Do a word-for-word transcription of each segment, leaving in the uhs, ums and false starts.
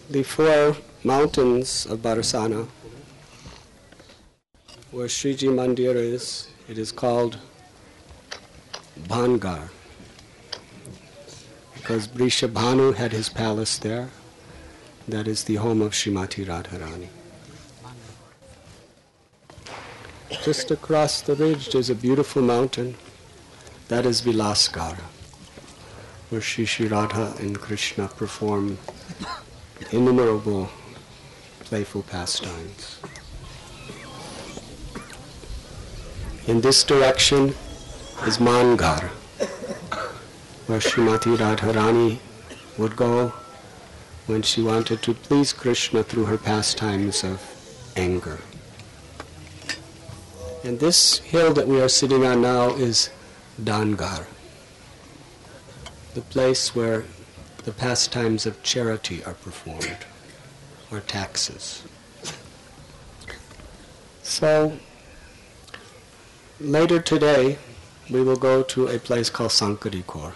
the four mountains of Barsana, where Sriji Mandir is, it is called Bhangar, because Vrishabhanu had his palace there. That is the home of Srimati Radharani. Just across the ridge there's a beautiful mountain. That is Vilasgara, where Shri Shri Radha and Krishna perform innumerable playful pastimes. In this direction is Mangar, where Srimati Radharani would go when she wanted to please Krishna through her pastimes of anger. And this hill that we are sitting on now is Dangar, the place where the pastimes of charity are performed, or taxes. So, later today, we will go to a place called Sankarikor.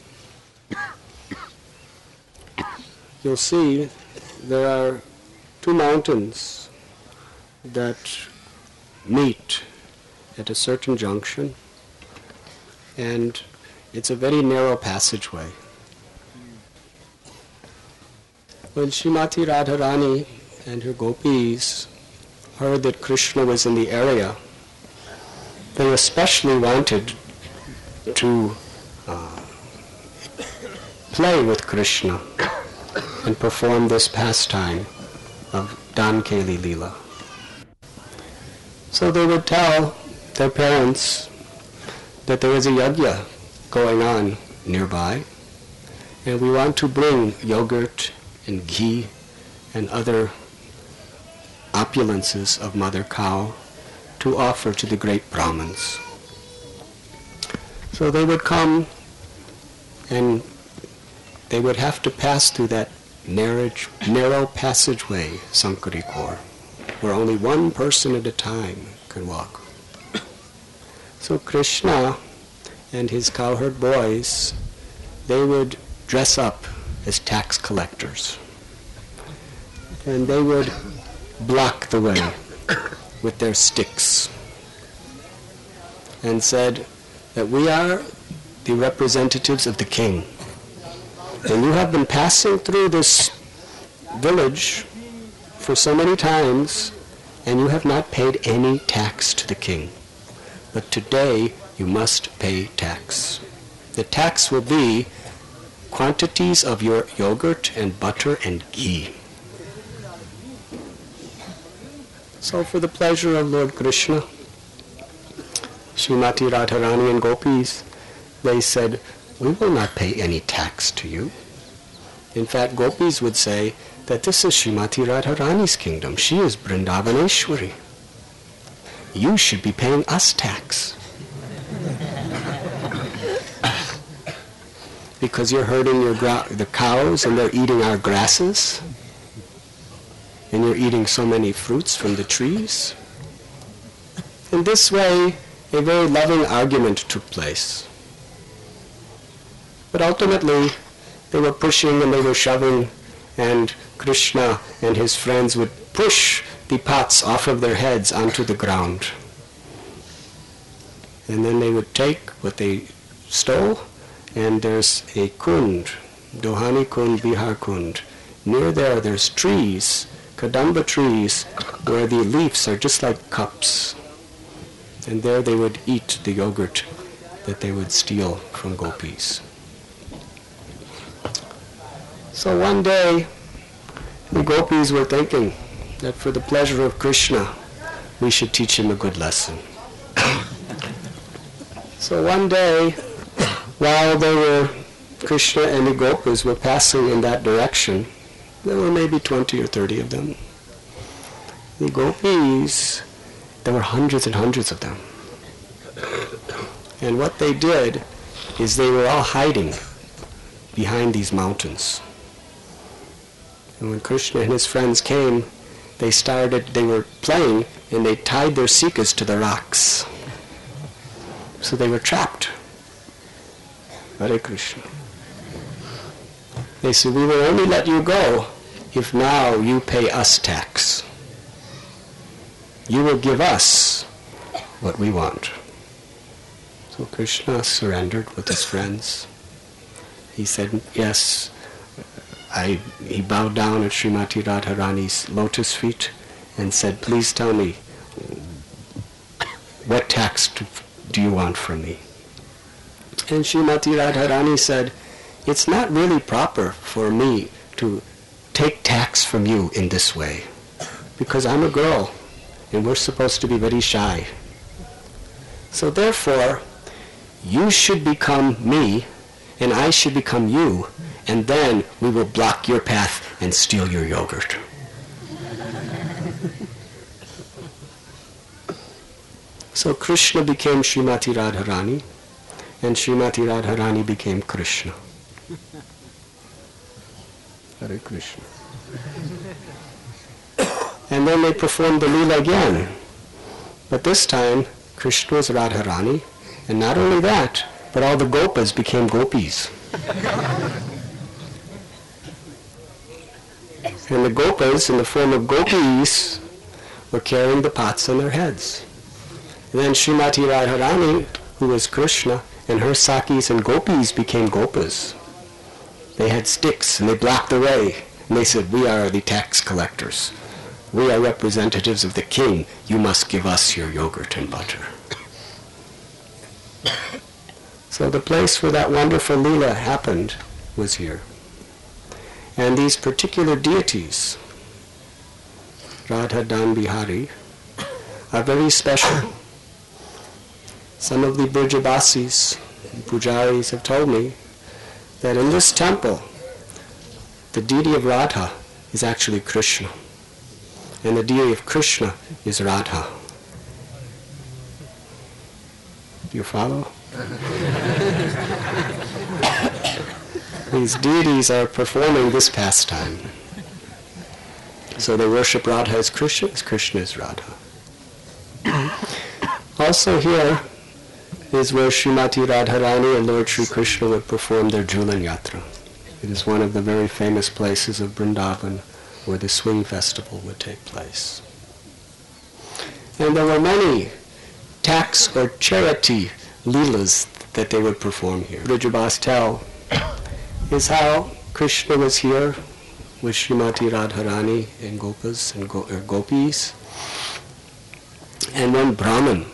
You'll see there are two mountains that meet at a certain junction, and it's a very narrow passageway. When Srimati Radharani and her gopis heard that Krishna was in the area, they especially wanted to uh, play with Krishna and perform this pastime of Dankeli Leela. So they would tell their parents that there is a yajna going on nearby, and we want to bring yogurt and ghee and other opulences of mother cow to offer to the great Brahmins. So they would come, and they would have to pass through that narrow, narrow passageway, Sankarikor, where only one person at a time can walk. So Krishna and his cowherd boys, they would dress up as tax collectors, and they would block the way with their sticks and said that we are the representatives of the king, and you have been passing through this village for so many times and you have not paid any tax to the king, but today you must pay tax. The tax will be quantities of your yogurt and butter and ghee. So for the pleasure of Lord Krishna, Srimati Radharani and gopis, they said, we will not pay any tax to you. In fact, gopis would say that this is Srimati Radharani's kingdom. She is Vrindavaneshwari. You should be paying us tax. Because you're herding your gra- the cows and they're eating our grasses, and you're eating so many fruits from the trees. In this way, a very loving argument took place. But ultimately, they were pushing and they were shoving, and Krishna and his friends would push the pots off of their heads onto the ground. And then they would take what they stole, and there's a kund, Dohani Kund, Bihar Kund. Near there, there's trees, Kadamba trees, where the leaves are just like cups. And there they would eat the yogurt that they would steal from gopis. So one day, the gopis were thinking that for the pleasure of Krishna, we should teach him a good lesson. So one day, while they were, Krishna and the gopis were passing in that direction, there were maybe twenty or thirty of them. The gopis, there were hundreds and hundreds of them. And what they did is they were all hiding behind these mountains. And when Krishna and his friends came, they started, they were playing, and they tied their sikas to the rocks. So they were trapped. Hare Krishna. They said, we will only let you go if now you pay us tax, you will give us what we want. So Krishna surrendered with his friends. He said, yes, I, he bowed down at Srimati Radharani's lotus feet and said, please tell me, what tax do, do you want from me? And Srimati Radharani said, it's not really proper for me to take tax from you in this way, because I'm a girl and we're supposed to be very shy. So therefore, you should become me and I should become you, and then we will block your path and steal your yogurt. So Krishna became Srimati Radharani, and Srimati Radharani became Krishna. Hare Krishna. And then they performed the Leela again. But this time, Krishna was Radharani, and not only that, but all the Gopas became Gopis. And the Gopas, in the form of Gopis, were carrying the pots on their heads. And then Srimati Radharani, who was Krishna, and her Sakis and Gopis became Gopas. They had sticks and they blocked the way. And they said, we are the tax collectors. We are representatives of the king. You must give us your yogurt and butter. So the place where that wonderful Leela happened was here. And these particular deities, Radha Dan Bihari, are very special. Some of the Brijabasis, Pujaris have told me that in this temple, the deity of Radha is actually Krishna, and the deity of Krishna is Radha. Do you follow? These deities are performing this pastime. So they worship Radha as Krishna, as Krishna as Radha. Also here is where Srimati Radharani and Lord Sri Krishna would perform their Jhulan Yatra. It is one of the very famous places of Vrindavan where the swing festival would take place. And there were many tax or charity leelas that they would perform here. Vrijabhas tell is how Krishna was here with Srimati Radharani and Gopas and Go- or Gopis. And one Brahman,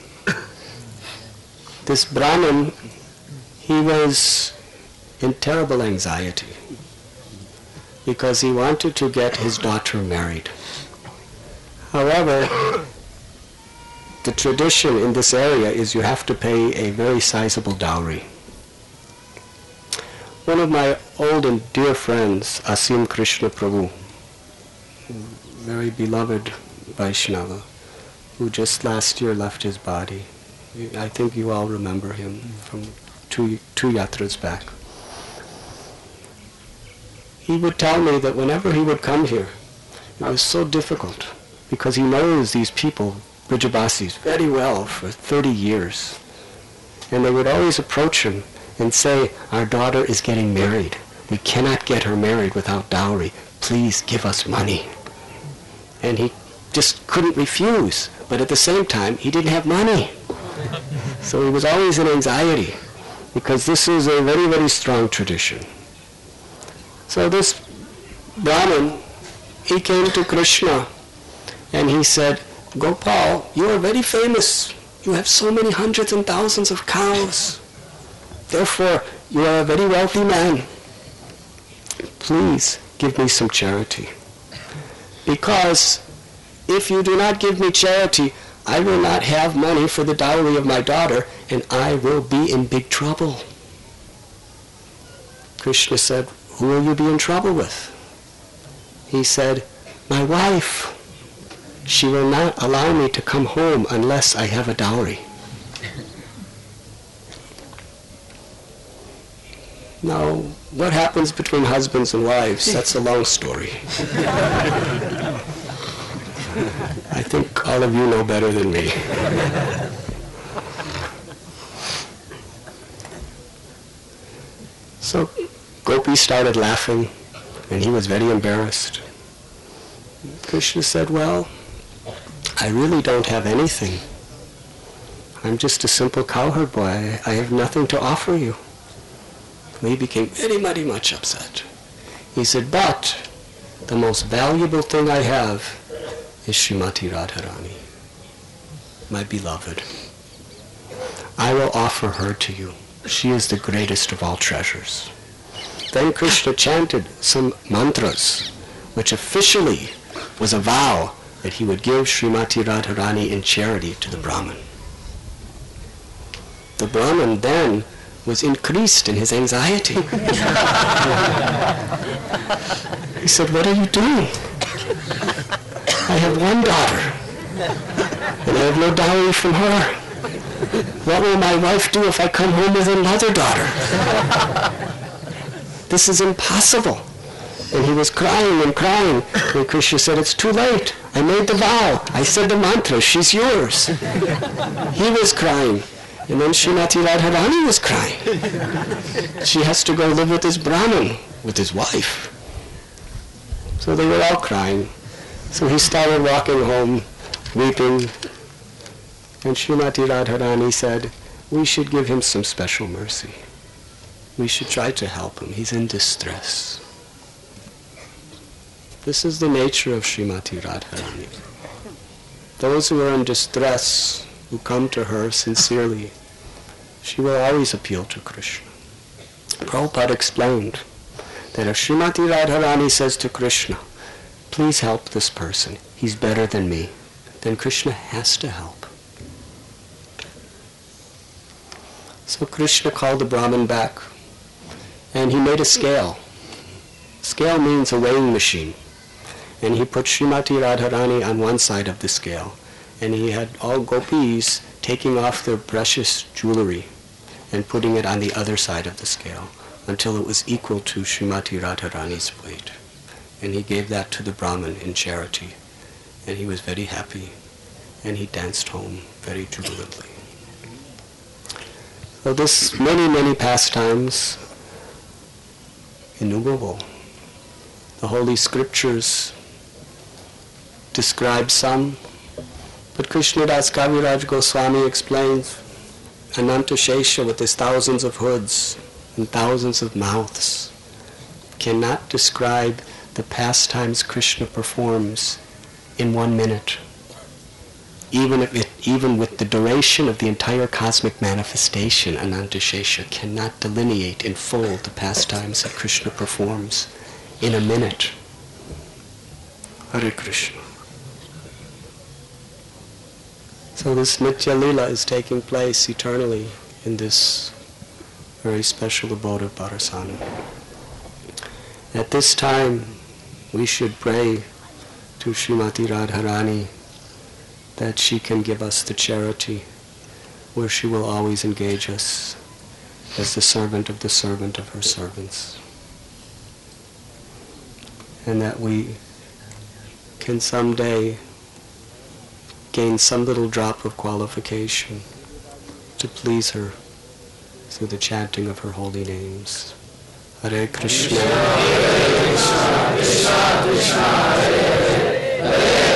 this Brahman, he was in terrible anxiety because he wanted to get his daughter married. However, the tradition in this area is you have to pay a very sizable dowry. One of my old and dear friends, Asim Krishna Prabhu, very beloved Vaishnava, who just last year left his body. I think you all remember him from two, two yatras back. He would tell me that whenever he would come here, it was so difficult because he knows these people, Brijabasis, very well for thirty years. And they would always approach him and say, our daughter is getting married. We cannot get her married without dowry. Please give us money. And he just couldn't refuse. But at the same time, he didn't have money. So he was always in anxiety because this is a very, very strong tradition. So this Brahmin, he came to Krishna and he said, Gopal, you are very famous. You have so many hundreds and thousands of cows. Therefore, you are a very wealthy man. Please give me some charity. Because if you do not give me charity, I will not have money for the dowry of my daughter, and I will be in big trouble. Krishna said, who will you be in trouble with? He said, my wife. She will not allow me to come home unless I have a dowry. Now, what happens between husbands and wives, that's a long story. I think all of you know better than me. So Gopi started laughing, and he was very embarrassed. Krishna said, well, I really don't have anything. I'm just a simple cowherd boy. I, I have nothing to offer you. He became very, very much upset. He said, but the most valuable thing I have is Srimati Radharani, my beloved. I will offer her to you. She is the greatest of all treasures. Then Krishna chanted some mantras, which officially was a vow that he would give Srimati Radharani in charity to the Brahman. The Brahman then was increased in his anxiety. He said, what are you doing? I have one daughter, and I have no dowry from her. What will my wife do if I come home with another daughter? This is impossible. And he was crying and crying. And Krishna said, it's too late. I made the vow. I said the mantra. She's yours. He was crying. And then Srimati Radharani was crying. She has to go live with this Brahmin, with his wife. So they were all crying. So he started walking home, weeping. And Srimati Radharani said, we should give him some special mercy. We should try to help him. He's in distress. This is the nature of Srimati Radharani. Those who are in distress, who come to her sincerely, she will always appeal to Krishna. Prabhupada explained that if Srimati Radharani says to Krishna, please help this person, he's better than me, then Krishna has to help. So Krishna called the Brahmin back, and he made a scale. Scale means a weighing machine. And he put Srimati Radharani on one side of the scale, and he had all gopis taking off their precious jewelry and putting it on the other side of the scale until it was equal to Srimati Radharani's weight. And he gave that to the Brahmin in charity. And he was very happy, and he danced home very jubilantly. So this many, many pastimes, innumerable. The Holy Scriptures describe some, but Krishnadas Kaviraj Goswami explains Ananta Shesha with his thousands of hoods and thousands of mouths cannot describe the pastimes Krishna performs in one minute. Even if it, even with the duration of the entire cosmic manifestation, Ananta Shesha cannot delineate in full the pastimes that Krishna performs in a minute. Hare Krishna. So this Nitya Lila is taking place eternally in this very special abode of Barasana. At this time, we should pray to Srimati Radharani that she can give us the charity where she will always engage us as the servant of the servant of her servants. And that we can someday gain some little drop of qualification to please her through the chanting of her holy names. Hare Krishna, Hare Krishna, Krishna Krishna, Hare Hare, Hare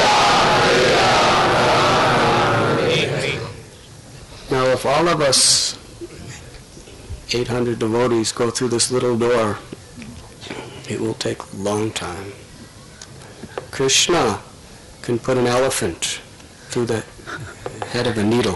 Rama, Hare Rama. Now if all of us, eight hundred devotees, go through this little door, it will take a long time. Krishna can put an elephant through the head of a needle.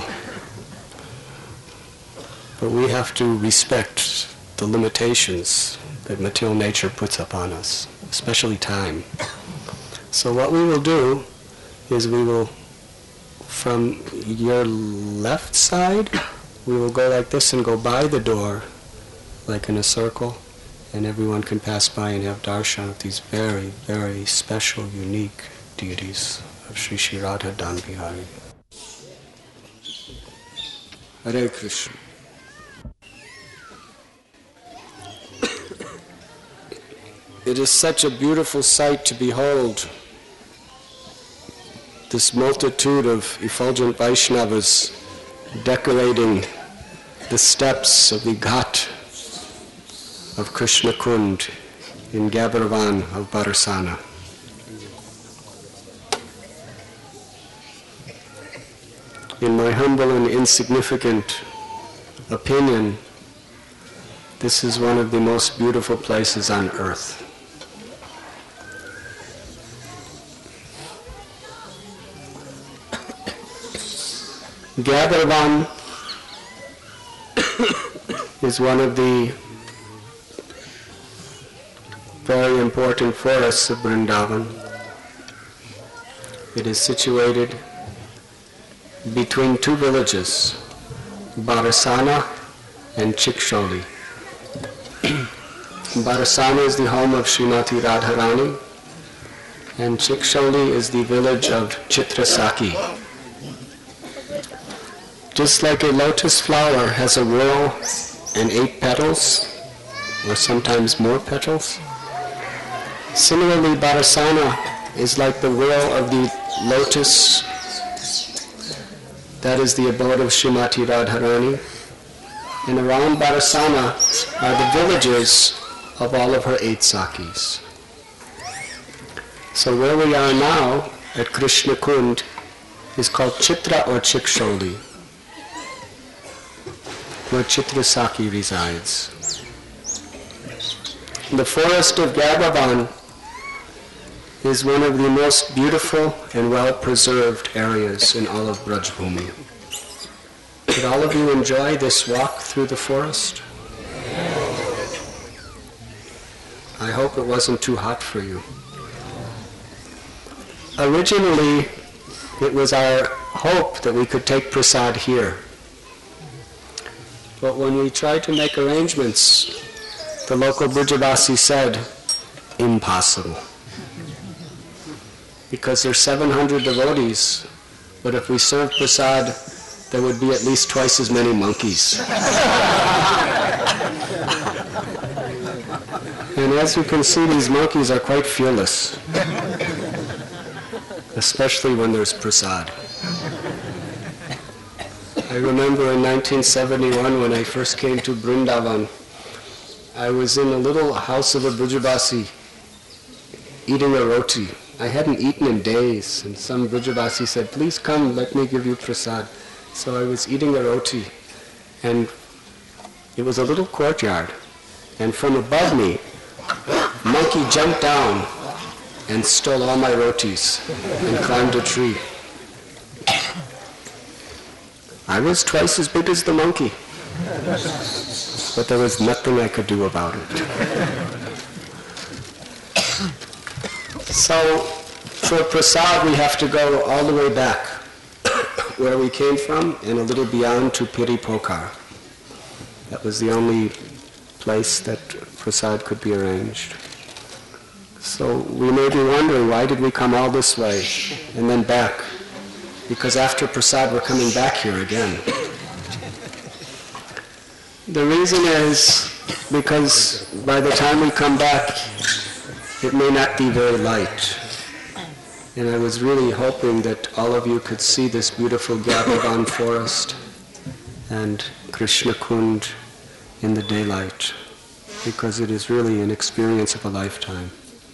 But we have to respect the limitations that material nature puts upon us, especially time. So what we will do is we will, from your left side, we will go like this and go by the door, like in a circle, and everyone can pass by and have darshan of these very, very special, unique deities of Sri Sri Radha Dan Bihari. Hare Krishna. It is such a beautiful sight to behold this multitude of effulgent Vaishnavas decorating the steps of the Ghat of Krishna Kund in Gabarvan of Barasana. in my humble and insignificant opinion, this is one of the most beautiful places on earth. Gadharvan is one of the very important forests of Vrindavan. It is situated between two villages, Barasana and Chikhsholi. Barasana is the home of Srimati Radharani, and Chikhsholi is the village of Chitrasakhi. Just like a lotus flower has a whorl and eight petals, or sometimes more petals, similarly Barasana is like the whorl of the lotus that is the abode of Srimati Radharani, and around Barasana are the villages of all of her eight Sakhis. So where we are now at Krishna Kund is called Chitra or Chikhsholi, where Chitrasakhi resides. The forest of Gadharvan is one of the most beautiful and well-preserved areas in all of Brajbhumi. Did all of you enjoy this walk through the forest? I hope it wasn't too hot for you. Originally, it was our hope that we could take prasad here. But when we tried to make arrangements, the local Brijavasi said, impossible. Because there's seven hundred devotees, but if we serve prasad, there would be at least twice as many monkeys. And as you can see, these monkeys are quite fearless, especially when there's prasad. I remember in nineteen seventy-one when I first came to Vrindavan, I was in a little house of a Brijavasi eating a roti. I hadn't eaten in days, and some Brijavasi said, please come, let me give you prasad. So I was eating a roti, and it was a little courtyard, and from above me, a monkey jumped down and stole all my rotis and climbed a tree. I was twice as big as the monkey, but there was nothing I could do about it. So, for prasad, we have to go all the way back where we came from and a little beyond to Piripokar. That was the only place that prasad could be arranged. So we may be wondering, why did we come all this way and then back? Because after prasad, we're coming back here again. The reason is because by the time we come back, it may not be very light. And I was really hoping that all of you could see this beautiful Gadharvan forest and Krishna Kund in the daylight, because it is really an experience of a lifetime.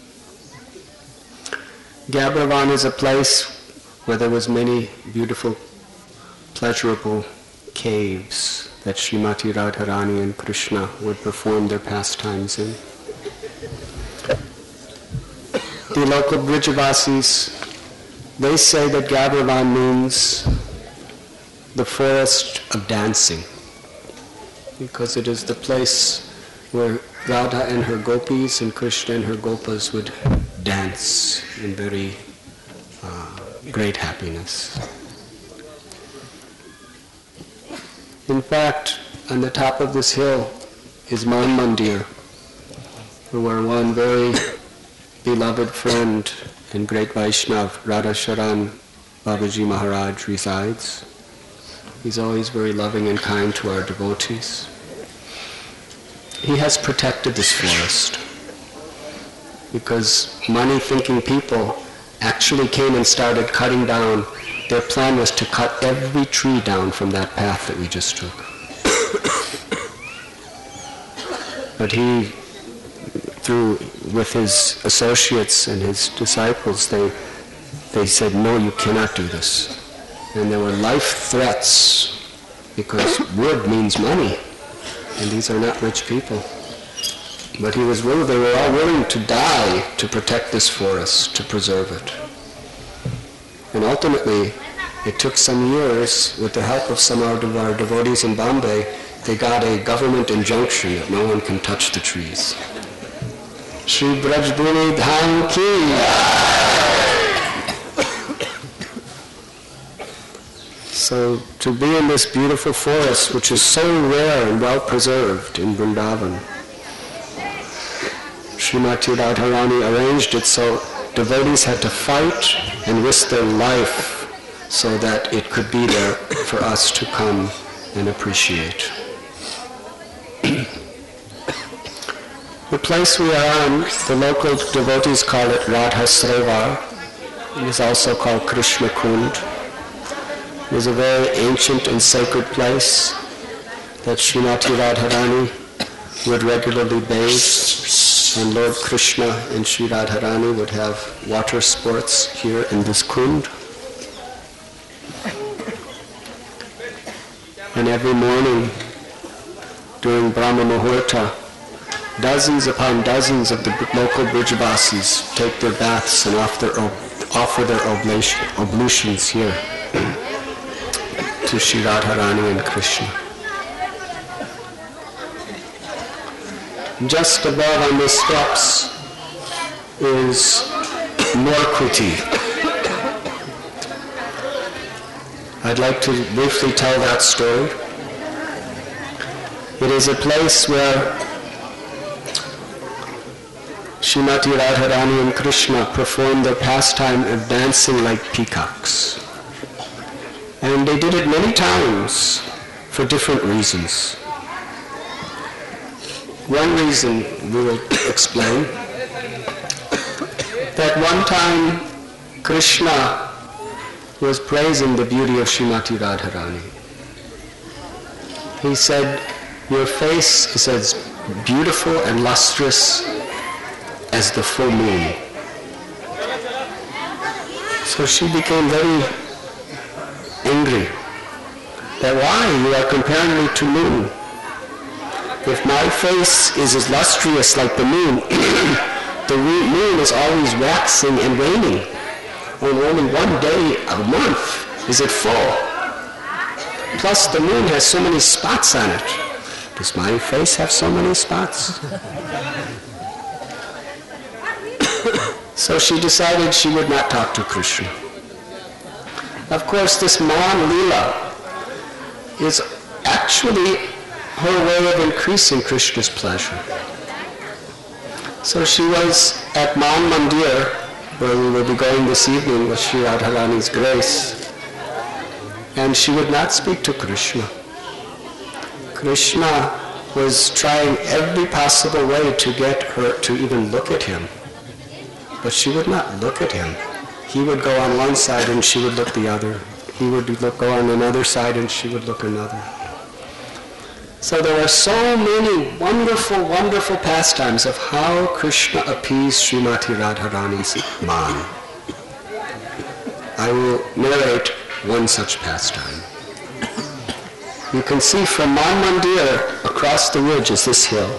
Gadharvan is a place where there was many beautiful, pleasurable caves that Srimati Radharani and Krishna would perform their pastimes in. The local Brijavasis, they say that Gadharvan means the forest of dancing, because it is the place where Radha and her gopis and Krishna and her gopas would dance in very uh, great happiness. In fact, on the top of this hill is Man Mandir, where one very beloved friend and great Vaishnav, Radhasharan Babaji Maharaj, resides. He's always very loving and kind to our devotees. He has protected this forest because money-thinking people actually came and started cutting down. Their plan was to cut every tree down from that path that we just took. But he, through with his associates and his disciples, they they said, no, you cannot do this. And there were life threats, because wood means money, and these are not rich people. But he was willing, they were all willing to die to protect this forest, to preserve it. And ultimately, it took some years, with the help of some of our devotees in Bombay, they got a government injunction that no one can touch the trees. Shri Brajbhumi Dham Ki. So to be in this beautiful forest, which is so rare and well preserved in Vrindavan, Srimati Radharani arranged it so devotees had to fight and risk their life so that it could be there for us to come and appreciate. The place we are on, the local devotees call it Radha Sarovar. It is also called Krishna Kund. It is a very ancient and sacred place that Srimati Radharani would regularly bathe, and Lord Krishna and Sri Radharani would have water sports here in this kund. And every morning during Brahma Muhurta, dozens upon dozens of the local Brijavasis take their baths and offer their, offer their oblation, ablutions here to Sri Radharani and Krishna. Just above on the steps is Norquity. I'd like to briefly tell that story. It is a place where Srimati Radharani and Krishna performed their pastime of dancing like peacocks. And they did it many times for different reasons. One reason we will explain, that one time Krishna was praising the beauty of Srimati Radharani. He said, "Your face is as beautiful and lustrous as the full moon." So she became very angry. That why? You are comparing me to moon. If my face is as lustrous like the moon, the moon is always waxing and waning. On only one day a month is it full. Plus the moon has so many spots on it. Does my face have so many spots? So she decided she would not talk to Krishna. Of course, this Man Leela is actually her way of increasing Krishna's pleasure. So she was at Man Mandir, where we will be going this evening with Sri Radharani's grace, and she would not speak to Krishna. Krishna was trying every possible way to get her to even look at him, but she would not look at him. He would go on one side and she would look the other. He would look, go on another side and she would look another. So there are so many wonderful, wonderful pastimes of how Krishna appeased Srimati Radharani's man. I will narrate one such pastime. You can see from Man Mandir across the ridge is this hill.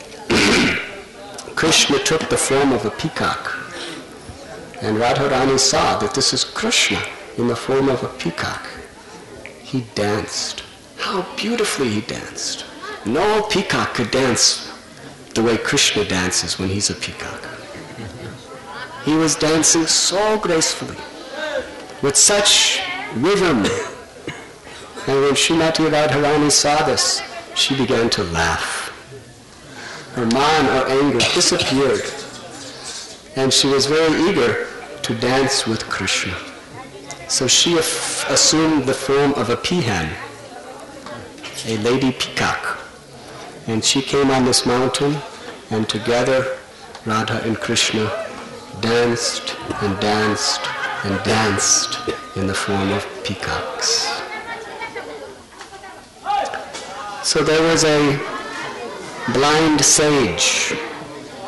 Krishna took the form of a peacock. And Radharani saw that this is Krishna in the form of a peacock. He danced. How beautifully he danced. No peacock could dance the way Krishna dances when he's a peacock. He was dancing so gracefully, with such rhythm. And when Srimati Radharani saw this, she began to laugh. Her man or anger disappeared. And she was very eager to dance with Krishna. So she af- assumed the form of a peahen, a lady peacock. And she came on this mountain, and together Radha and Krishna danced and danced and danced in the form of peacocks. So there was a blind sage,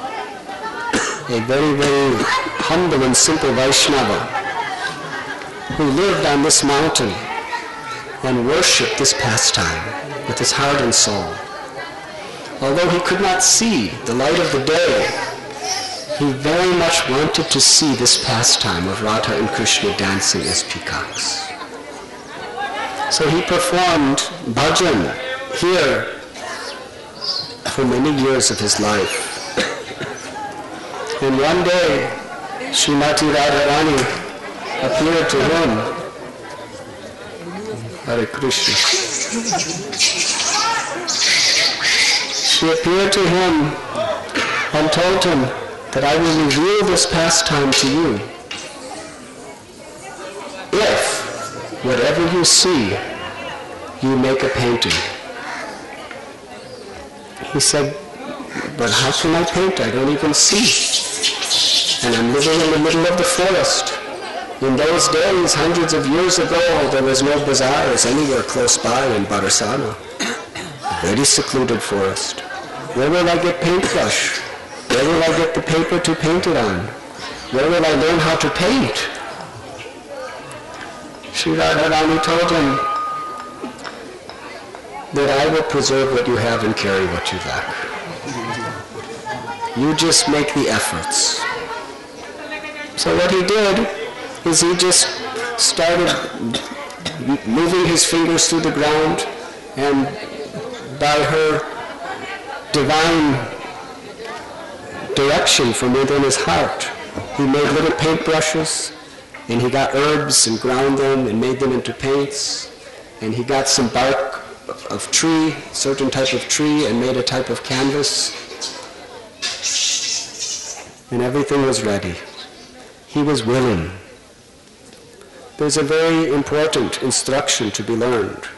a very, very humble and simple Vaishnava, who lived on this mountain and worshipped this pastime with his heart and soul. Although he could not see the light of the day, he very much wanted to see this pastime of Radha and Krishna dancing as peacocks. So he performed bhajan here for many years of his life. And one day, Srimati Radharani appeared to him. Hare Krishna. She appeared to him and told him that I will reveal this pastime to you if, whatever you see, you make a painting. He said, but how can I paint? I don't even see. And I'm living in the middle of the forest. In those days, hundreds of years ago, there was no bazaars anywhere close by in Barasana. Very secluded forest. Where will I get paintbrush? Where will I get the paper to paint it on? Where will I learn how to paint? Sri Radharani told him that I will preserve what you have and carry what you lack. You just make the efforts. So what he did is he just started moving his fingers through the ground, and by her divine direction from within his heart, he made little paintbrushes, and he got herbs and ground them and made them into paints, and he got some bark of tree, certain type of tree, and made a type of canvas, and everything was ready. He was willing. There's a very important instruction to be learned,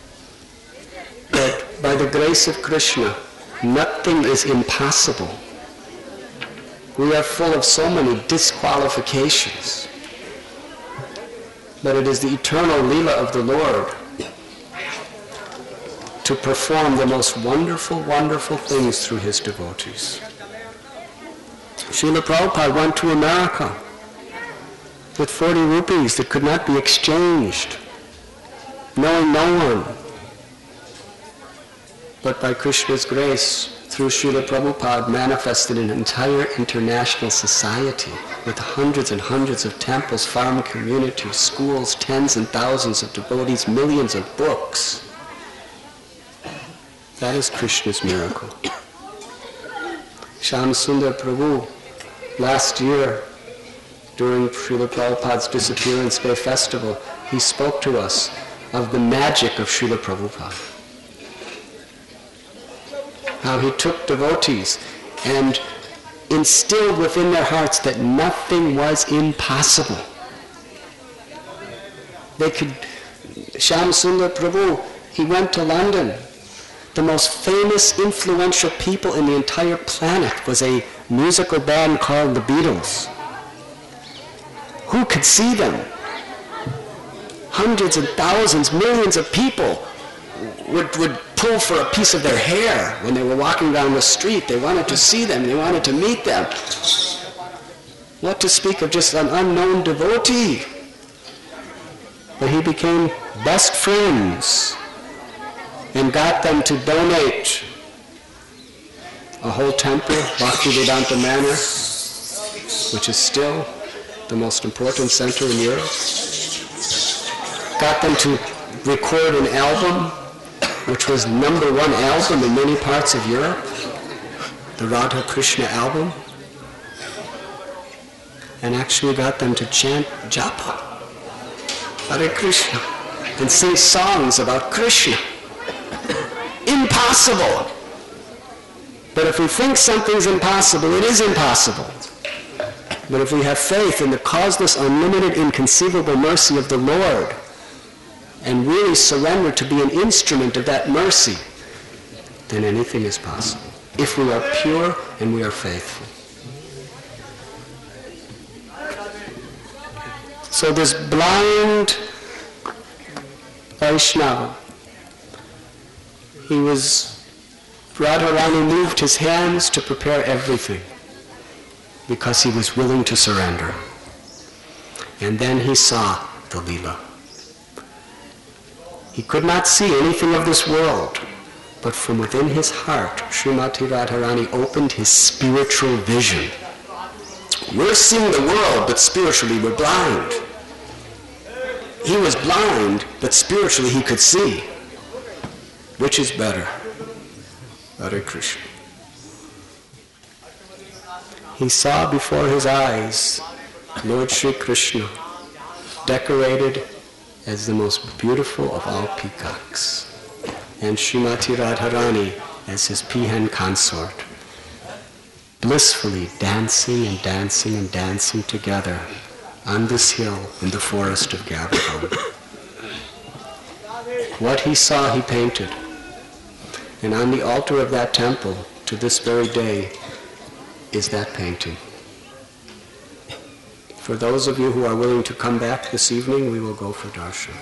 that by the grace of Krishna, nothing is impossible. We are full of so many disqualifications, but it is the eternal Leela of the Lord to perform the most wonderful, wonderful things through his devotees. Srila Prabhupada went to America with forty rupees that could not be exchanged, knowing no one. But by Krishna's grace, through Srila Prabhupada, manifested an entire international society with hundreds and hundreds of temples, farm communities, schools, tens and thousands of devotees, millions of books. That is Krishna's miracle. Shyam Sundar Prabhu, last year, during Srila Prabhupada's Disappearance Day festival, he spoke to us of the magic of Srila Prabhupada. How he took devotees and instilled within their hearts that nothing was impossible. They could, Shyam Sundar Prabhu, he went to London. The most famous, influential people in the entire planet was a musical band called the Beatles. Who could see them? Hundreds and thousands, millions of people would, would pull for a piece of their hair when they were walking down the street. They wanted to see them. They wanted to meet them. What to speak of just an unknown devotee? But he became best friends and got them to donate a whole temple, Bhaktivedanta Manor, which is still the most important center in Europe. Got them to record an album, which was number one album in many parts of Europe, the Radha Krishna album, and actually got them to chant japa, Hare Krishna, and sing songs about Krishna. Impossible! But if we think something's impossible, it is impossible. But if we have faith in the causeless, unlimited, inconceivable mercy of the Lord, and really surrender to be an instrument of that mercy, then anything is possible, if we are pure and we are faithful. So this blind Vaishnava, he was, Radharani moved his hands to prepare everything because he was willing to surrender. And then he saw the Leela. He could not see anything of this world, but from within his heart, Srimati Radharani opened his spiritual vision. We're seeing the world, but spiritually we're blind. He was blind, but spiritually he could see. Which is better? Hare Krishna. He saw before his eyes Lord Shri Krishna, decorated as the most beautiful of all peacocks, and Srimati Radharani as his peahen consort, blissfully dancing and dancing and dancing together on this hill in the forest of Gabardone. What he saw, he painted. And on the altar of that temple, to this very day, is that painting. For those of you who are willing to come back this evening, we will go for darshan.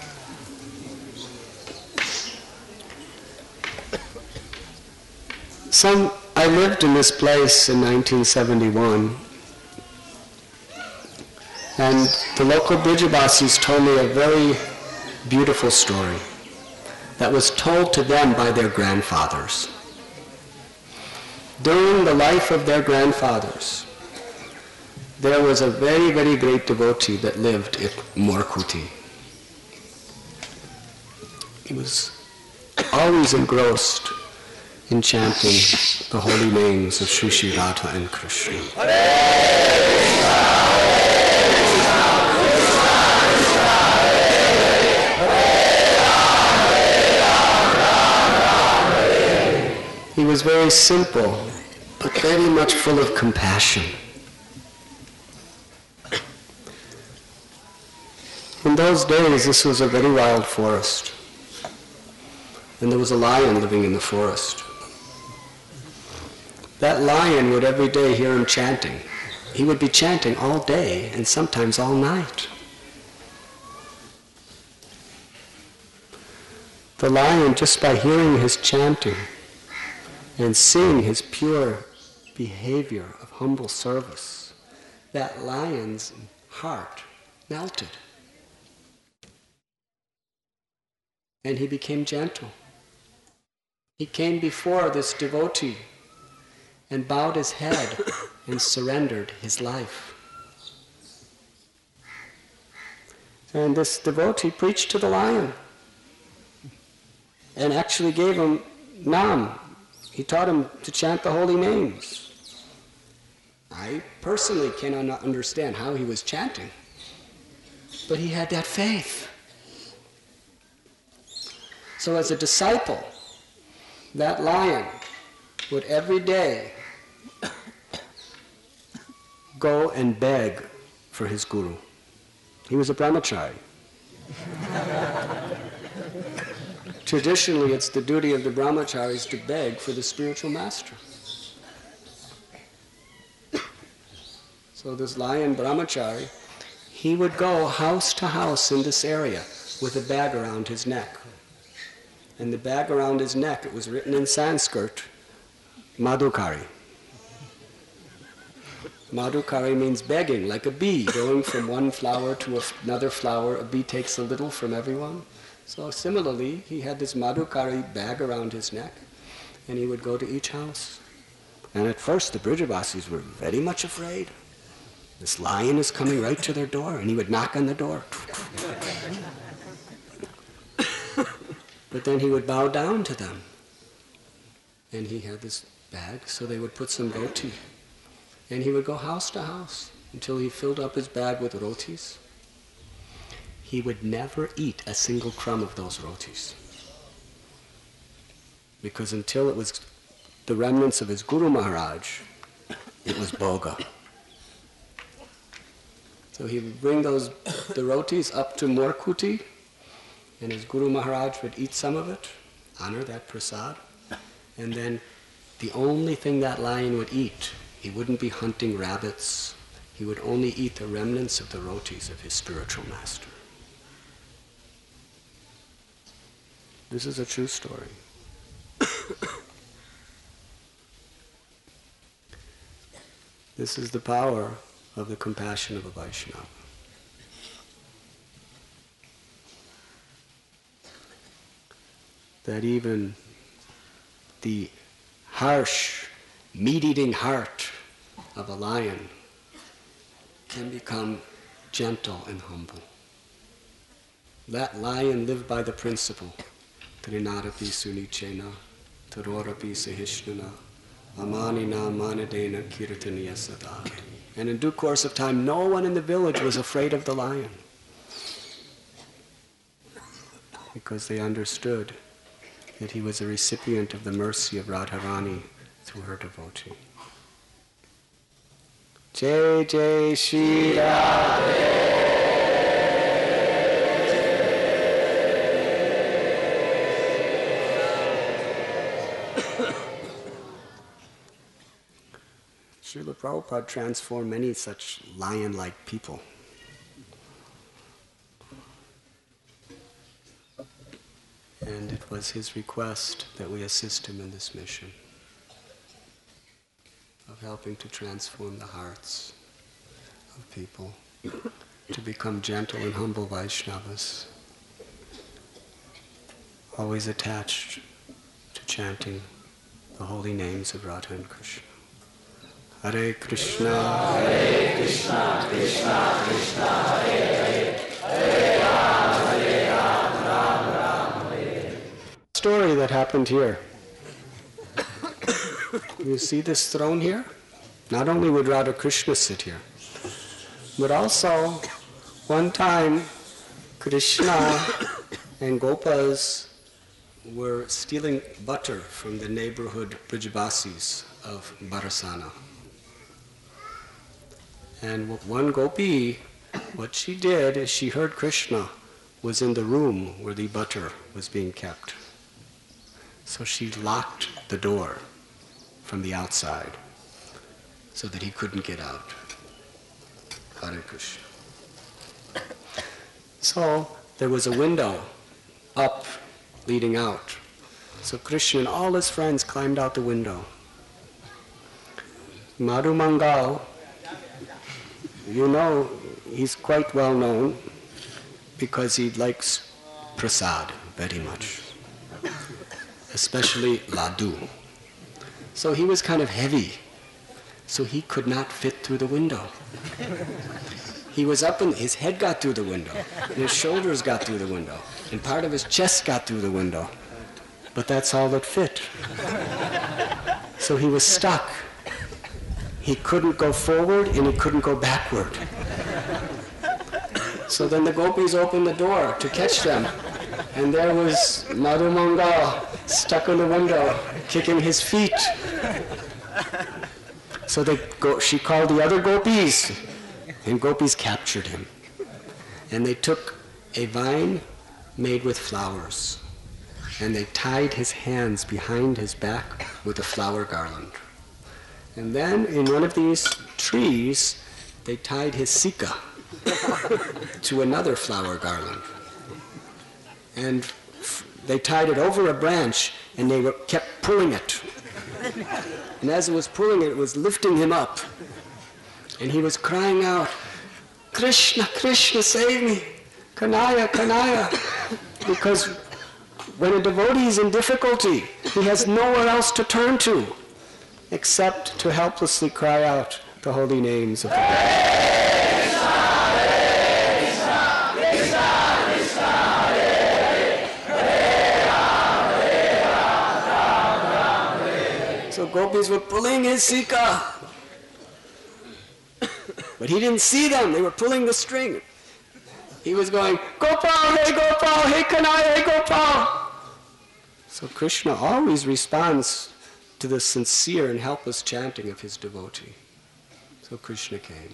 Some, I lived in this place in nineteen seventy-one, and the local Brijabasis told me a very beautiful story that was told to them by their grandfathers. During the life of their grandfathers, there was a very, very great devotee that lived at Morkuti. He was always engrossed in chanting the holy names of Shri Shri Radha and Krishna. He was very simple, but very much full of compassion. In those days, this was a very wild forest, and there was a lion living in the forest. That lion would every day hear him chanting. He would be chanting all day and sometimes all night. The lion, just by hearing his chanting and seeing his pure behavior of humble service, that lion's heart melted. And he became gentle. He came before this devotee and bowed his head and surrendered his life. And this devotee preached to the lion and actually gave him Nam. He taught him to chant the holy names. I personally cannot understand how he was chanting, but he had that faith. So as a disciple, that lion would every day go and beg for his guru. He was a brahmachari. Traditionally, it's the duty of the brahmacharis to beg for the spiritual master. So this lion brahmachari, he would go house to house in this area with a bag around his neck. And the bag around his neck, it was written in Sanskrit, Madhukari. Madhukari means begging, like a bee, going from one flower to another flower. A bee takes a little from everyone. So similarly, he had this Madhukari bag around his neck, and he would go to each house. And at first, the Brijabasis were very much afraid. This lion is coming right to their door, and he would knock on the door. But then he would bow down to them. And he had this bag, so they would put some roti. And he would go house to house until he filled up his bag with rotis. He would never eat a single crumb of those rotis. Because until it was the remnants of his Guru Maharaj, it was bhoga. So he would bring those the rotis up to Morkuti, and his Guru Maharaj would eat some of it, honor that prasad, and then the only thing that lion would eat, he wouldn't be hunting rabbits, he would only eat the remnants of the rotis of his spiritual master. This is a true story. This is the power of the compassion of a Vaishnava. that even the harsh, meat-eating heart of a lion can become gentle and humble. That lion lived by the principle, Trinarapi Sunichena, Tarorapi Sahishnana, Amanina Manadena Kirtaniya Sada. And in due course of time, no one in the village was afraid of the lion, because they understood that he was a recipient of the mercy of Radharani through her devotee. Jai Jai Shri Radhe. Srila Prabhupada transformed many such lion-like people. And it was his request that we assist him in this mission of helping to transform the hearts of people to become gentle and humble Vaishnavas, always attached to chanting the holy names of Radha and Krishna. Hare Krishna, Hare Krishna, Krishna Krishna, Hare Hare, Hare Rama, Hare Rama, Rama Rama, Hare Hare. Story that happened here. You see this throne here? Not only would Radha Krishna sit here, but also one time Krishna and Gopas were stealing butter from the neighborhood Brijabasis of Barasana. And one gopi, what she did is she heard Krishna was in the room where the butter was being kept. So she locked the door from the outside so that he couldn't get out. Hare Krishna. So there was a window up leading out. So Krishna and all his friends climbed out the window. Madhu Mangal, you know, he's quite well known because he likes prasad very much, especially laddu. So he was kind of heavy, so he could not fit through the window. He was up and his head got through the window, and his shoulders got through the window, and part of his chest got through the window. But that's all that fit. So he was stuck. He couldn't go forward and he couldn't go backward. So then the gopis opened the door to catch them, and there was Madhu Mangal stuck in the window, kicking his feet. So they go, she called the other gopis, and gopis captured him. And they took a vine made with flowers, and they tied his hands behind his back with a flower garland. And then in one of these trees, they tied his sika to another flower garland. And f- they tied it over a branch, and they were, kept pulling it. And as it was pulling it, it was lifting him up. And he was crying out, Krishna, Krishna, save me! Kanaya, Kanaya! Because when a devotee is in difficulty, he has nowhere else to turn to except to helplessly cry out the holy names of the Lord. So gopis were pulling his sika, but he didn't see them. They were pulling the string. He was going, Gopal, hey Gopal, hey Kanaya, hey Gopal. So Krishna always responds to the sincere and helpless chanting of his devotee. So Krishna came.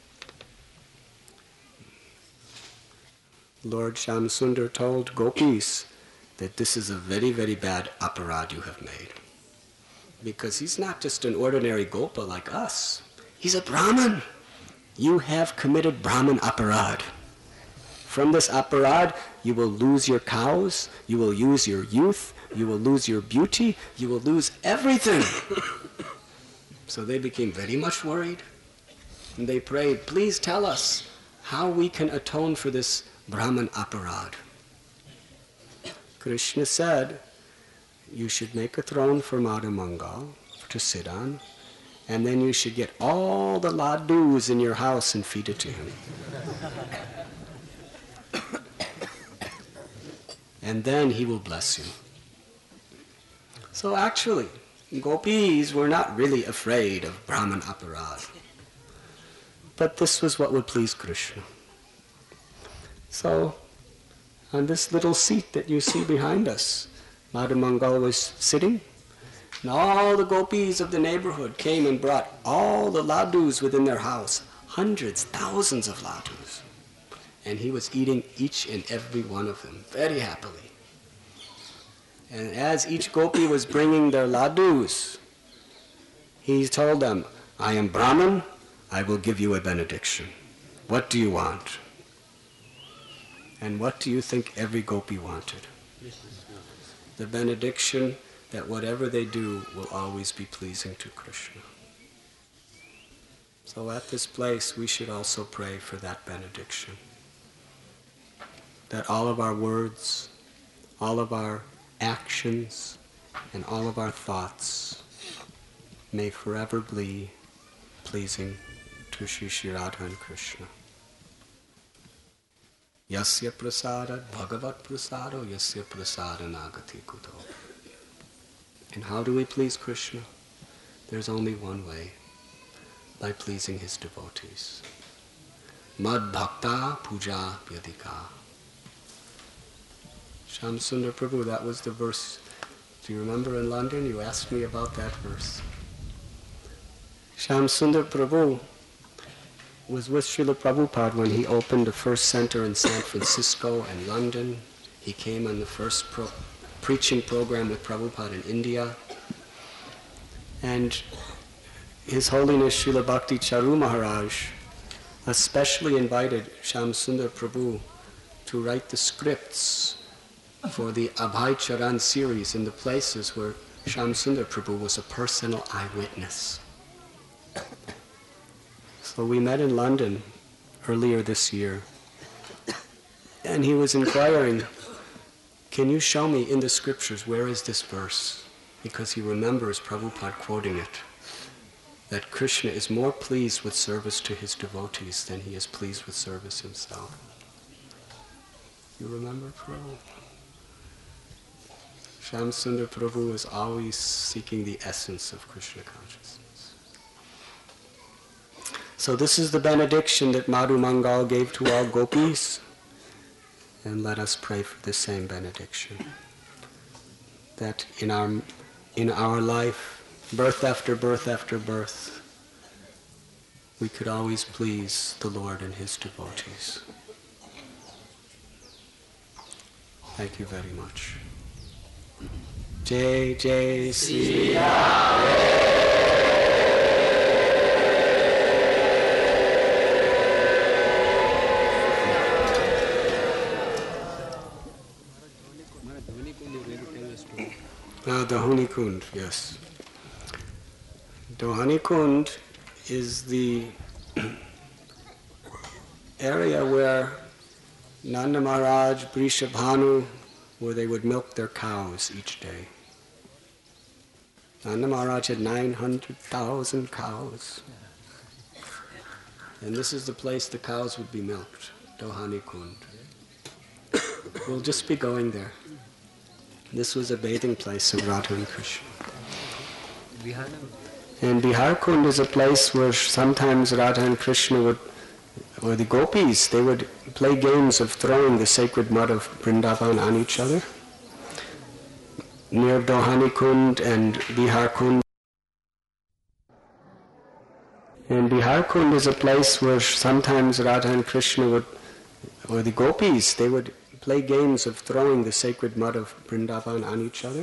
Lord Shamsundar told gopis that this is a very, very bad aparad you have made. Because he's not just an ordinary gopa like us. He's a Brahmin. You have committed Brahmin aparad. From this aparad, you will lose your cows, you will lose your youth, you will lose your beauty, you will lose everything. So they became very much worried. And they prayed, please tell us how we can atone for this Brahman aparad. Krishna said you should make a throne for Madhu Mangal to sit on, and then you should get all the ladus in your house and feed it to him. And then he will bless you. So actually, gopis were not really afraid of Brahman aparadh. But this was what would please Krishna. So, on this little seat that you see behind us, Madhu Mangal was sitting, and all the gopis of the neighborhood came and brought all the ladus within their house, hundreds, thousands of ladus. And he was eating each and every one of them very happily. And as each gopi was bringing their ladus, he told them, I am Brahman, I will give you a benediction. What do you want? And what do you think every gopi wanted? The benediction that whatever they do will always be pleasing to Krishna. So at this place we should also pray for that benediction. That all of our words, all of our actions, and all of our thoughts may forever be pleasing to Shri Shri Radha and Krishna. Yasya prasada bhagavat prasado yasya prasada nagati kuto. And how do we please Krishna? There's only one way, by pleasing his devotees. Mad bhakta puja vyadika. Shyamsundar Prabhu, that was the verse. Do you remember in London? You asked me about that verse. Shyamsundar Prabhu was with Srila Prabhupada when he opened the first center in San Francisco and London. He came on the first pro- preaching program with Prabhupada in India. And His Holiness Srila Bhakti Charu Maharaj especially invited Shyamsundar Prabhu to write the scripts for the Abhay Charan series in the places where Shyamsundar Prabhu was a personal eyewitness. So we met in London earlier this year, and he was inquiring, can you show me in the scriptures where is this verse? Because he remembers Prabhupada quoting it, that Krishna is more pleased with service to his devotees than he is pleased with service himself. You remember, Prabhu? Shyamsundar Prabhu is always seeking the essence of Krishna consciousness. So this is the benediction that Madhu Mangal gave to all gopis, and let us pray for the same benediction. That in our in our life, birth after birth after birth, we could always please the Lord and His devotees. Thank you very much. Jai Jai Sri Radhe. Uh, Dohani Kund, yes. Dohani Kund is the area where Nanda Maharaj, Brishabhanu, where they would milk their cows each day. Nanda Maharaj had nine hundred thousand cows. And this is the place the cows would be milked, Dohani Kund. We'll just be going there. This was a bathing place of Radha and Krishna. And Bihar Kund is a place where sometimes Radha and Krishna would, or the gopis, they would play games of throwing the sacred mud of Vrindavan on each other. Near Dohani Kund and Bihar Kund. And Bihar Kund is a place where sometimes Radha and Krishna would, or the gopis, they would play games of throwing the sacred mud of Vrindavan on each other.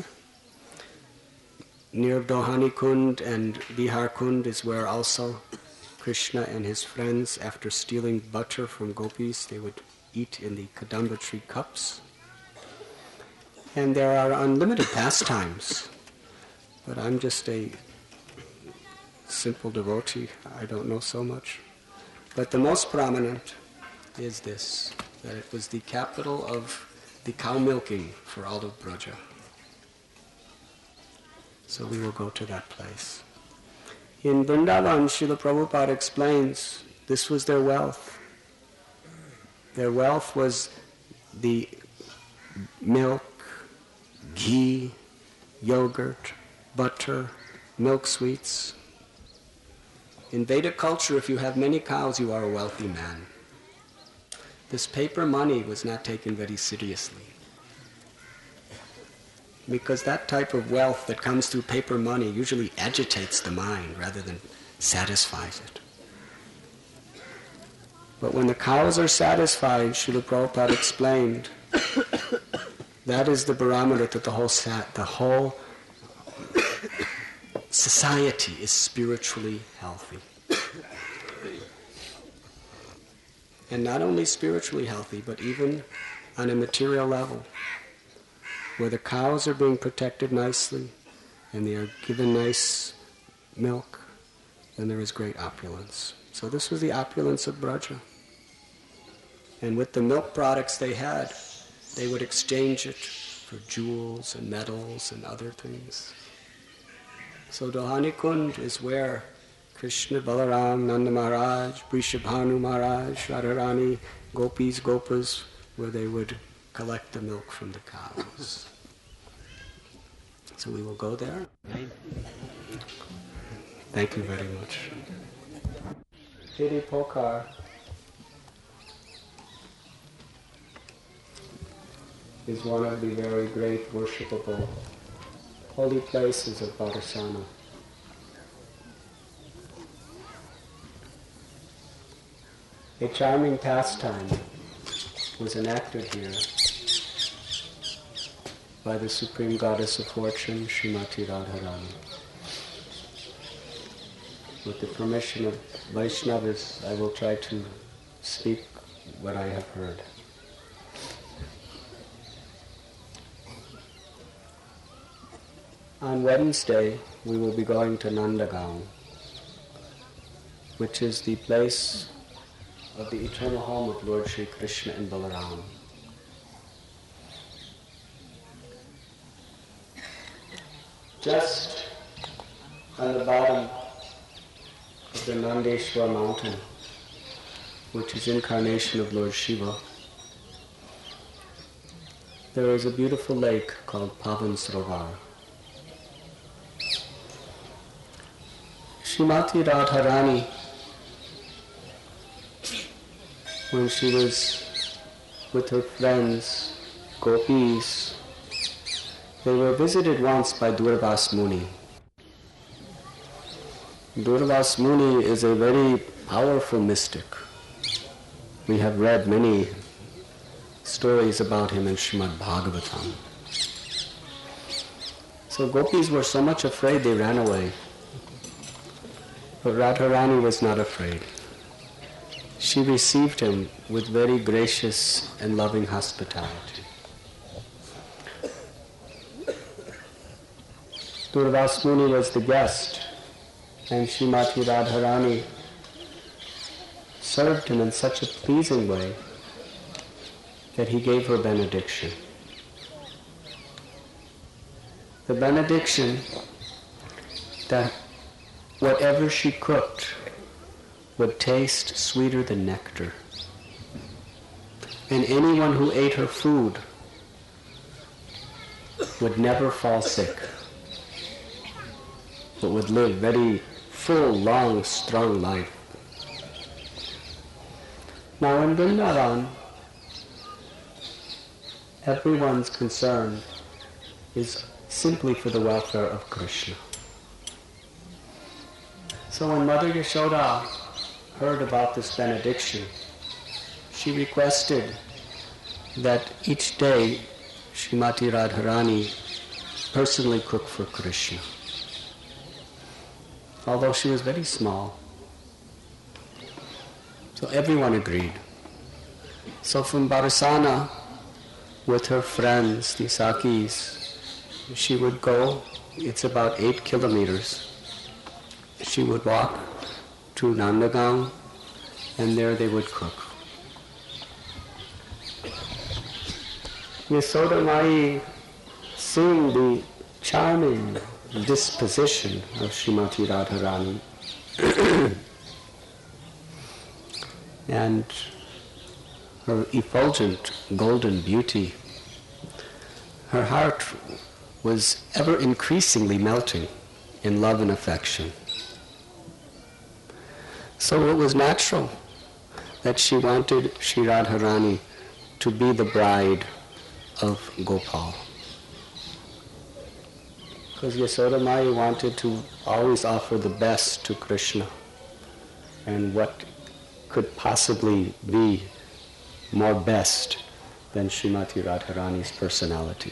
Near Dohani Kund and Bihar Kund is where also Krishna and his friends, after stealing butter from gopis, they would eat in the Kadamba tree cups. And there are unlimited pastimes, but I'm just a simple devotee. I don't know so much. But the most prominent is this, that it was the capital of the cow milking for all of Braja. So we will go to that place. In Vrindavan, Srila Prabhupada explains this was their wealth. Their wealth was the milk, ghee, yogurt, butter, milk sweets. In Vedic culture, if you have many cows, you are a wealthy man. This paper money was not taken very seriously, because that type of wealth that comes through paper money usually agitates the mind rather than satisfies it. But when the cows are satisfied, Srila Prabhupada explained, that is the barometer that the whole sat, the whole society is spiritually healthy. And not only spiritually healthy, but even on a material level, where the cows are being protected nicely and they are given nice milk, then there is great opulence. So this was the opulence of Braja. And with the milk products they had, they would exchange it for jewels and metals and other things. So Dohani Kund is where Krishna, Balaram, Nanda Maharaj, Vrishabhanu Maharaj, Radharani, Gopis, Gopas, where they would collect the milk from the cows. So we will go there. Thank you very much. Shri Pokar is one of the very great worshipable holy places of Barsana. A charming pastime was enacted here by the Supreme Goddess of Fortune, Srimati Radharani. With the permission of Vaishnavas, I will try to speak what I have heard. On Wednesday, we will be going to Nandagaon, which is the place of the eternal home of Lord Sri Krishna and Balaram. Just on the bottom of the Nandeshwar mountain, which is incarnation of Lord Shiva, there is a beautiful lake called Pavan Sarovar. Srimati Radharani, when she was with her friends, gopis, they were visited once by Durvas Muni. Durvas Muni is a very powerful mystic. We have read many stories about him in Srimad Bhagavatam. So gopis were so much afraid they ran away. But Radharani was not afraid. She received him with very gracious and loving hospitality. Durvas Muni was the guest, and Srimati Radharani served him in such a pleasing way that he gave her benediction. The benediction that whatever she cooked would taste sweeter than nectar. And anyone who ate her food would never fall sick, but would live very full, long, strong life. Now in Vrindavan, everyone's concern is simply for the welfare of Krishna. So when Mother Yashoda heard about this benediction, she requested that each day Srimati Radharani personally cook for Krishna. Although she was very small. So everyone agreed. So from Barsana, with her friends, the Sakis, she would go, it's about eight kilometers. She would walk to Nandagaon, and there they would cook. Yasoda Mai, seeing the charming disposition of Srimati Radharani and her effulgent golden beauty, her heart was ever increasingly melting in love and affection. So it was natural that she wanted Sri Radharani to be the bride of Gopal. Because Yasoda Mai wanted to always offer the best to Krishna, and what could possibly be more best than Srimati Radharani's personality.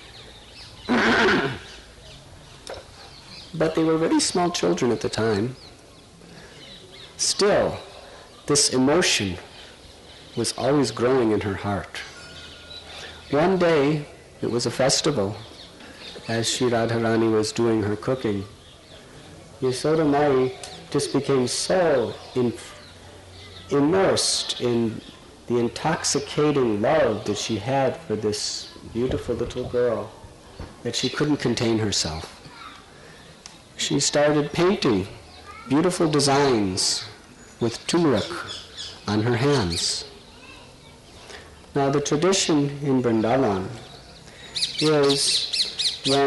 But they were very small children at the time. Still, this emotion was always growing in her heart. One day, it was a festival, as Sri Radharani was doing her cooking. Yasoda Mai just became so in, immersed in the intoxicating love that she had for this beautiful little girl that she couldn't contain herself. She started painting beautiful designs with turmeric on her hands. Now the tradition in Vrindavan is when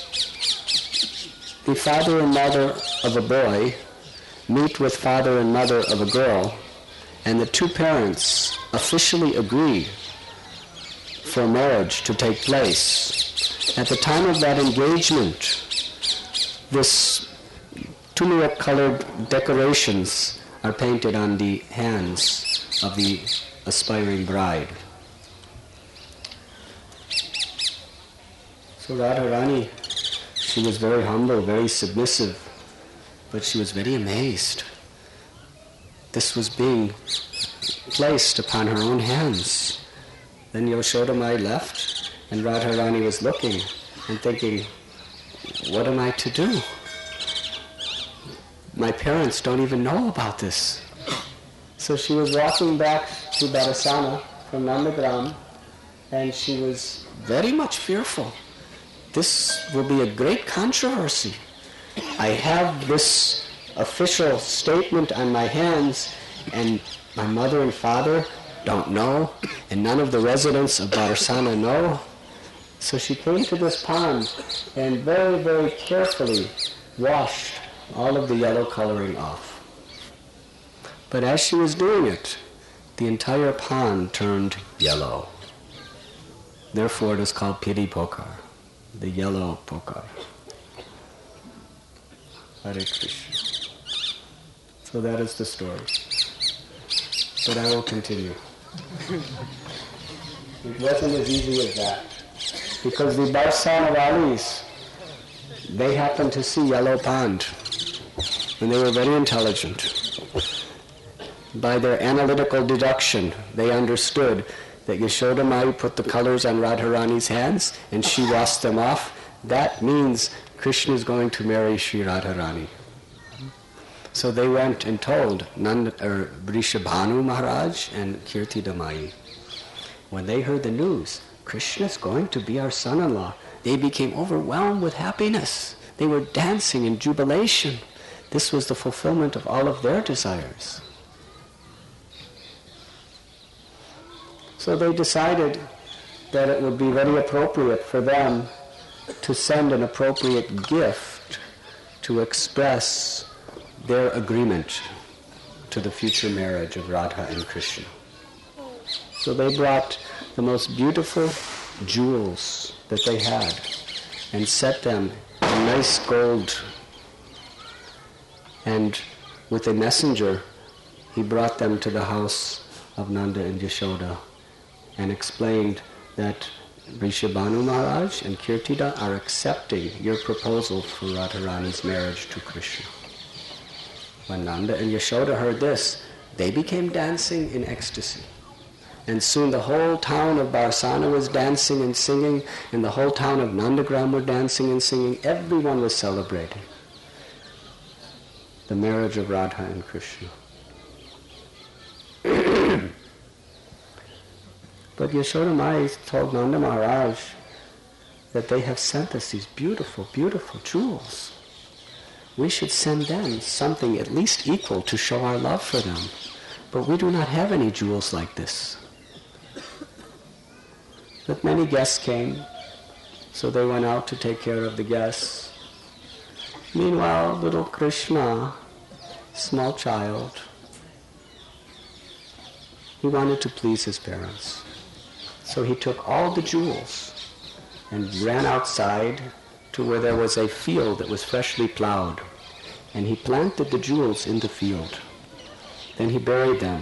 the father and mother of a boy meet with father and mother of a girl, and the two parents officially agree for marriage to take place. At the time of that engagement, this turmeric-colored decorations are painted on the hands of the aspiring bride. So Radharani, she was very humble, very submissive, but she was very amazed. This was being placed upon her own hands. Then Yashoda Mai left, and Radharani was looking and thinking, what am I to do? My parents don't even know about this. So she was walking back to Barasana from Nandagram, and she was very much fearful. This will be a great controversy. I have this official statement on my hands, and my mother and father don't know, and none of the residents of Barasana know. So she came to this pond and very, very carefully washed all of the yellow coloring off. But as she was doing it, the entire pond turned yellow. Therefore it is called Piri Pokar, the yellow Pokar. Hare Krishna. So that is the story. But I will continue. It wasn't as easy as that. Because the Barsana Valis, they happened to see yellow pond, and they were very intelligent. By their analytical deduction, they understood that Yashoda Mai put the colors on Radharani's hands and she washed them off. That means Krishna is going to marry Sri Radharani. So they went and told Nanda, or Vrishabhanu Maharaj and Kirtida Mai. When they heard the news, Krishna is going to be our son-in-law, they became overwhelmed with happiness. They were dancing in jubilation. This was the fulfillment of all of their desires. So they decided that it would be very appropriate for them to send an appropriate gift to express their agreement to the future marriage of Radha and Krishna. So they brought the most beautiful jewels that they had and set them in nice gold. And with a messenger, he brought them to the house of Nanda and Yashoda and explained that Vrishabhanu Maharaj and Kirtida are accepting your proposal for Radharani's marriage to Krishna. When Nanda and Yashoda heard this, they became dancing in ecstasy. And soon the whole town of Barsana was dancing and singing, and the whole town of Nandagram were dancing and singing. Everyone was celebrating the marriage of Radha and Krishna. But Yashoda Mai told Nanda Maharaj that they have sent us these beautiful, beautiful jewels. We should send them something at least equal to show our love for them. But we do not have any jewels like this. But many guests came, so they went out to take care of the guests. Meanwhile, little Krishna, small child, he wanted to please his parents. So he took all the jewels and ran outside to where there was a field that was freshly plowed. And he planted the jewels in the field. Then he buried them.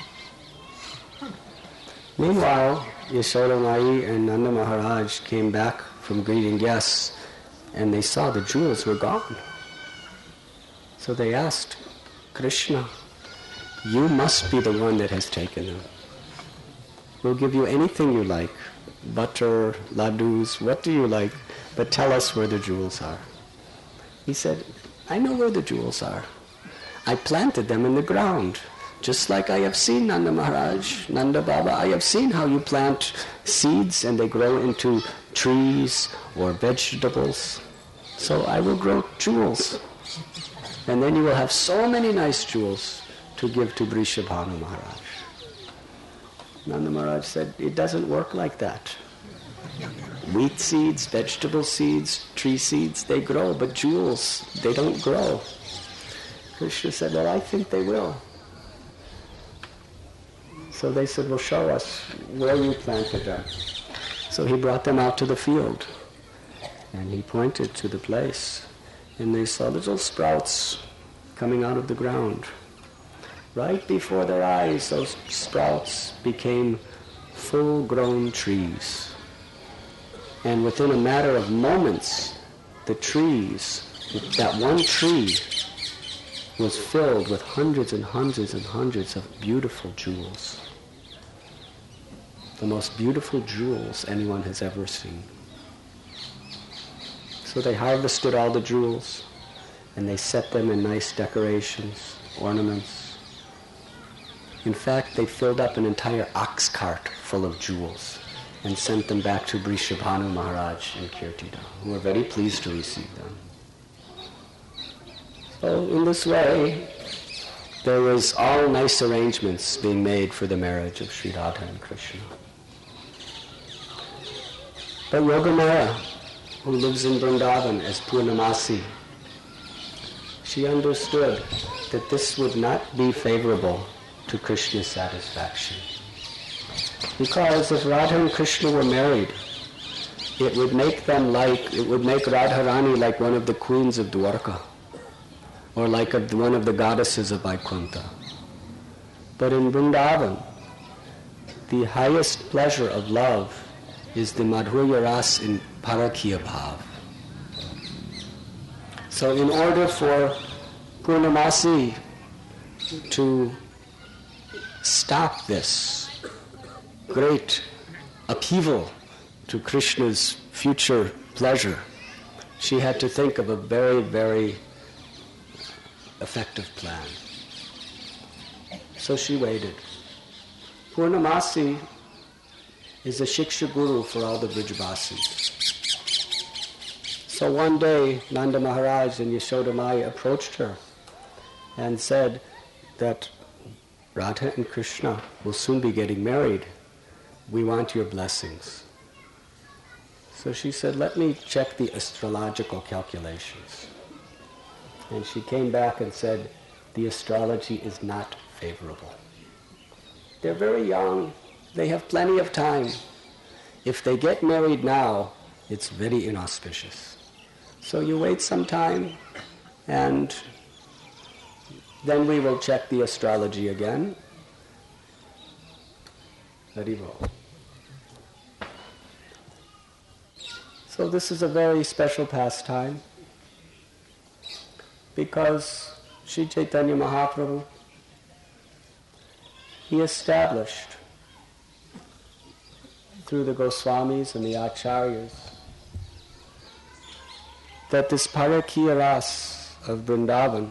Meanwhile, Yashoda Mai and Nanda Maharaj came back from greeting guests, and they saw the jewels were gone. So they asked, Krishna, you must be the one that has taken them. We'll give you anything you like, butter, laddus, what do you like, but tell us where the jewels are. He said, I know where the jewels are. I planted them in the ground. Just like I have seen Nanda Maharaj, Nanda Baba, I have seen how you plant seeds and they grow into trees or vegetables. So I will grow jewels. And then you will have so many nice jewels to give to Vrishabhanu Maharaj. Nanda Maharaj said, it doesn't work like that. Wheat seeds, vegetable seeds, tree seeds, they grow, but jewels, they don't grow. Krishna said, well, I think they will. So they said, well, show us where you planted them. So he brought them out to the field, and he pointed to the place, and they saw little sprouts coming out of the ground. Right before their eyes, those sprouts became full-grown trees. And within a matter of moments, the trees, that one tree, was filled with hundreds and hundreds and hundreds of beautiful jewels. The most beautiful jewels anyone has ever seen. So they harvested all the jewels, and they set them in nice decorations, ornaments. In fact, they filled up an entire ox cart full of jewels and sent them back to Vrishabhanu Maharaj in Kirtida, who were very pleased to receive them. So in this way, there was all nice arrangements being made for the marriage of Sri Radha and Krishna. But Yogamaya, who lives in Vrindavan as Purnamasi, she understood that this would not be favorable to Krishna's satisfaction. Because if Radha and Krishna were married, it would make them like, it would make Radharani like one of the queens of Dwarka, or like a, one of the goddesses of Vaikuntha. But in Vrindavan, the highest pleasure of love is the Madhurya Ras in Parakiya Bhav. So in order for Purnamasi to stop this great upheaval to Krishna's future pleasure, she had to think of a very, very effective plan. So she waited. Purnamasi is a Shiksha Guru for all the Vrijavasis. So one day, Nanda Maharaj and Yashoda Mai approached her and said that Radha and Krishna will soon be getting married. We want your blessings. So she said, let me check the astrological calculations. And she came back and said, the astrology is not favorable. They're very young. They have plenty of time. If they get married now, it's very inauspicious. So you wait some time, and then we will check the astrology again. Haribol. So this is a very special pastime, because Sri Chaitanya Mahaprabhu, he established through the Goswamis and the Acharyas that this Parakiya Ras of Vrindavan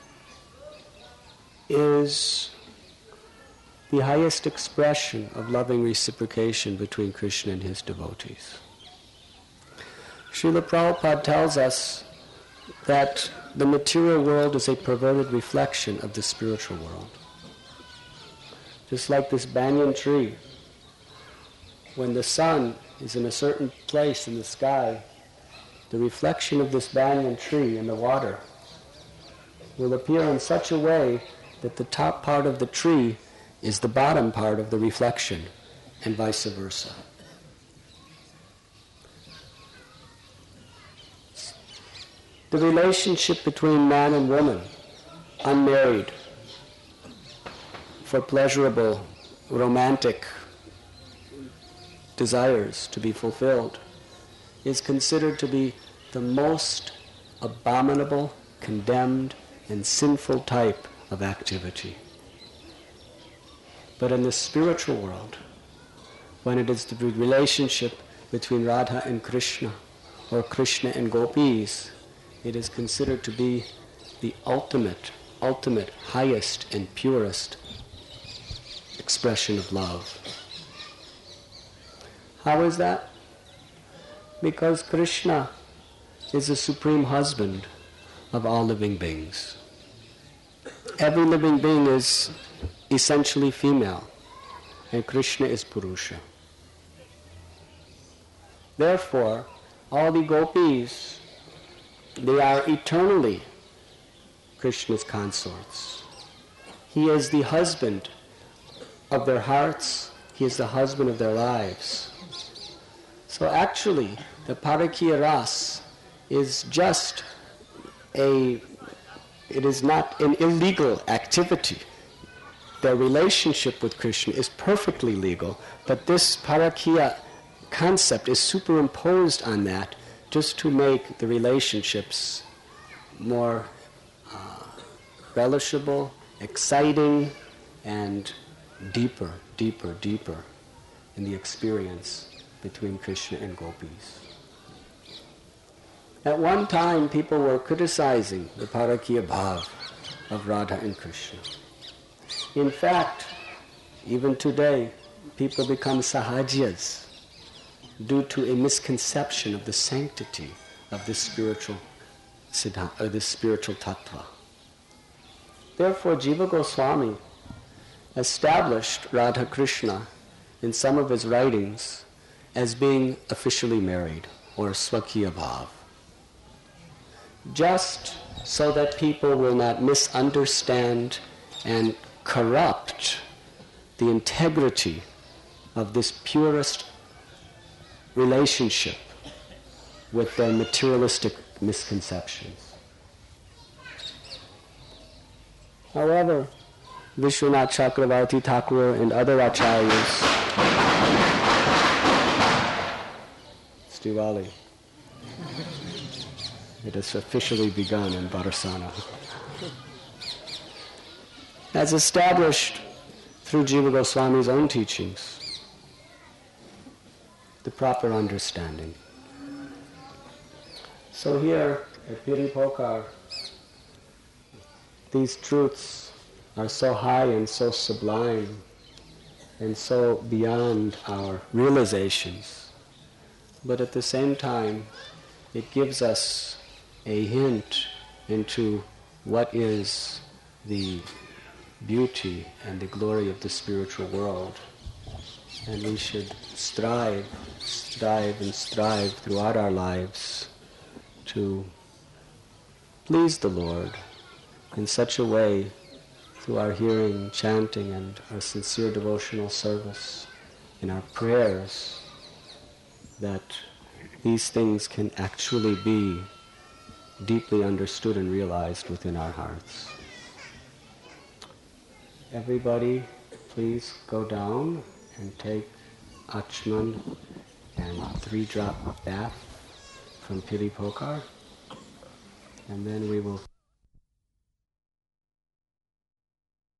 is the highest expression of loving reciprocation between Krishna and his devotees. Srila Prabhupada tells us that the material world is a perverted reflection of the spiritual world. Just like this banyan tree, when the sun is in a certain place in the sky, the reflection of this banyan tree in the water will appear in such a way that the top part of the tree is the bottom part of the reflection, and vice versa. The relationship between man and woman, unmarried, for pleasurable, romantic desires to be fulfilled, is considered to be the most abominable, condemned, and sinful type of activity. But in the spiritual world, when it is the relationship between Radha and Krishna, or Krishna and gopis, it is considered to be the ultimate, ultimate, highest and purest expression of love. How is that? Because Krishna is the supreme husband of all living beings. Every living being is essentially female, and Krishna is Purusha. Therefore, all the gopis, they are eternally Krishna's consorts. He is the husband of their hearts. He is the husband of their lives. So actually, the Parakiya Ras is just a, it is not an illegal activity. Their relationship with Krishna is perfectly legal, but this Parakiya concept is superimposed on that just to make the relationships more uh, relishable, exciting, and deeper, deeper, deeper in the experience between Krishna and gopis. At one time, people were criticizing the Parakiya Bhav of Radha and Krishna. In fact, even today, people become sahajiyas due to a misconception of the sanctity of this spiritual siddhanta, or this spiritual tattva. Therefore, Jiva Goswami established Radha Krishna in some of his writings as being officially married, or Swakiya Bhav, just so that people will not misunderstand and corrupt the integrity of this purest relationship with their materialistic misconceptions. However, Vishwanath Chakravarti Thakur and other acharyas, it's Diwali. It has officially begun in Barsana. As established through Jiva Goswami's own teachings, the proper understanding. So here at Piri Pokar, these truths are so high and so sublime and so beyond our realizations. But at the same time, it gives us a hint into what is the beauty and the glory of the spiritual world. And we should strive, strive and strive throughout our lives to please the Lord in such a way, through our hearing, chanting, and our sincere devotional service, in our prayers, that these things can actually be deeply understood and realized within our hearts. Everybody, please go down and take Achman and three-drop bath from Piri Pokar, and then we will